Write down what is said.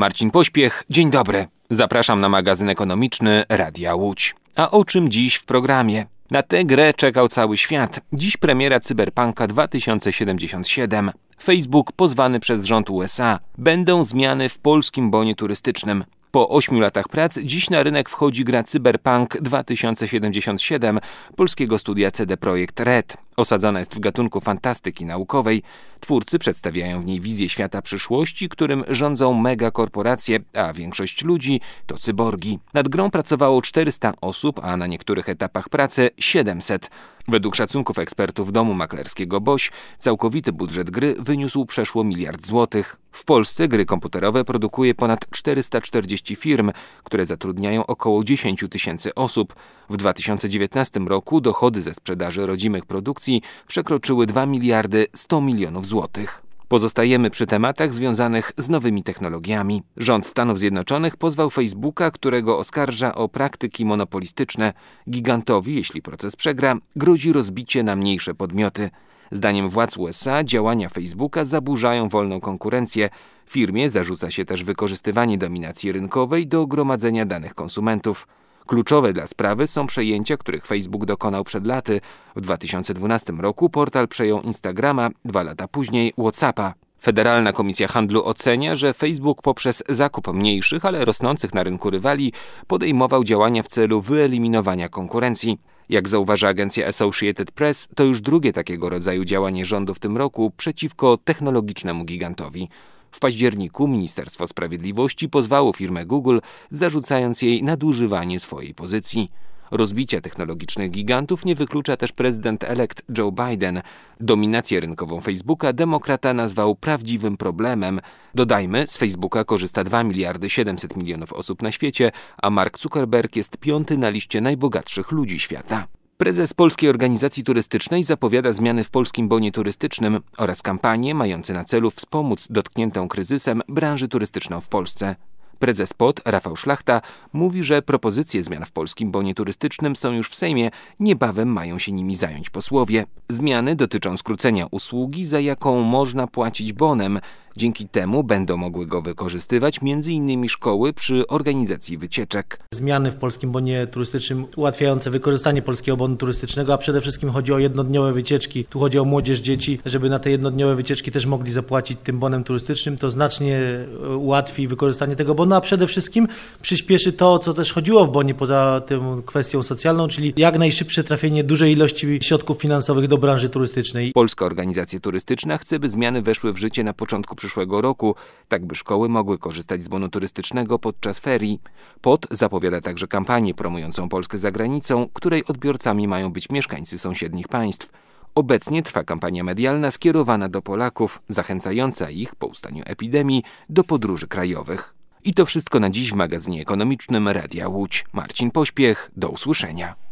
Marcin Pośpiech, dzień dobry. Zapraszam na magazyn ekonomiczny Radia Łódź. A o czym dziś w programie? Na tę grę czekał cały świat. Dziś premiera Cyberpunka 2077. Facebook pozwany przez rząd USA. Będą zmiany w polskim bonie turystycznym. Po 8 latach prac dziś na rynek wchodzi gra Cyberpunk 2077 polskiego studia CD Projekt Red. Osadzona jest w gatunku fantastyki naukowej. Twórcy przedstawiają w niej wizję świata przyszłości, którym rządzą megakorporacje, a większość ludzi to cyborgi. Nad grą pracowało 400 osób, a na niektórych etapach pracy 700. Według szacunków ekspertów domu maklerskiego BOŚ całkowity budżet gry wyniósł przeszło 1 miliard złotych. W Polsce gry komputerowe produkuje ponad 440 firm, które zatrudniają około 10 tysięcy osób. W 2019 roku dochody ze sprzedaży rodzimych produkcji przekroczyły 2 miliardy 100 milionów złotych. Pozostajemy przy tematach związanych z nowymi technologiami. Rząd Stanów Zjednoczonych pozwał Facebooka, którego oskarża o praktyki monopolistyczne. Gigantowi, jeśli proces przegra, grozi rozbicie na mniejsze podmioty. Zdaniem władz USA działania Facebooka zaburzają wolną konkurencję. Firmie zarzuca się też wykorzystywanie dominacji rynkowej do gromadzenia danych konsumentów. Kluczowe dla sprawy są przejęcia, których Facebook dokonał przed laty. W 2012 roku portal przejął Instagrama, 2 lata później WhatsAppa. Federalna Komisja Handlu ocenia, że Facebook poprzez zakup mniejszych, ale rosnących na rynku rywali podejmował działania w celu wyeliminowania konkurencji. Jak zauważa agencja Associated Press, to już drugie takiego rodzaju działanie rządu w tym roku przeciwko technologicznemu gigantowi. W październiku Ministerstwo Sprawiedliwości pozwało firmę Google, zarzucając jej nadużywanie swojej pozycji. Rozbicia technologicznych gigantów nie wyklucza też prezydent-elekt Joe Biden. Dominację rynkową Facebooka demokrata nazwał prawdziwym problemem. Dodajmy, z Facebooka korzysta 2 miliardy 700 milionów osób na świecie, a Mark Zuckerberg jest 5. na liście najbogatszych ludzi świata. Prezes Polskiej Organizacji Turystycznej zapowiada zmiany w polskim bonie turystycznym oraz kampanie mające na celu wspomóc dotkniętą kryzysem branżę turystyczną w Polsce. Prezes POT Rafał Szlachta mówi, że propozycje zmian w polskim bonie turystycznym są już w Sejmie, niebawem mają się nimi zająć posłowie. Zmiany dotyczą skrócenia usługi, za jaką można płacić bonem. Dzięki temu będą mogły go wykorzystywać m.in. szkoły przy organizacji wycieczek. Zmiany w polskim bonie turystycznym ułatwiające wykorzystanie polskiego bonu turystycznego, a przede wszystkim chodzi o jednodniowe wycieczki. Tu chodzi o młodzież, dzieci, żeby na te jednodniowe wycieczki też mogli zapłacić tym bonem turystycznym. To znacznie ułatwi wykorzystanie tego bonu, a przede wszystkim przyspieszy to, co też chodziło w bonie poza tą kwestią socjalną, czyli jak najszybsze trafienie dużej ilości środków finansowych do branży turystycznej. Polska Organizacja Turystyczna chce, by zmiany weszły w życie na początku przyszłego roku, tak by szkoły mogły korzystać z bonu turystycznego podczas ferii. POT zapowiada także kampanię promującą Polskę za granicą, której odbiorcami mają być mieszkańcy sąsiednich państw. Obecnie trwa kampania medialna skierowana do Polaków, zachęcająca ich po ustaniu epidemii do podróży krajowych. I to wszystko na dziś w magazynie ekonomicznym Radia Łódź. Marcin Pośpiech, do usłyszenia.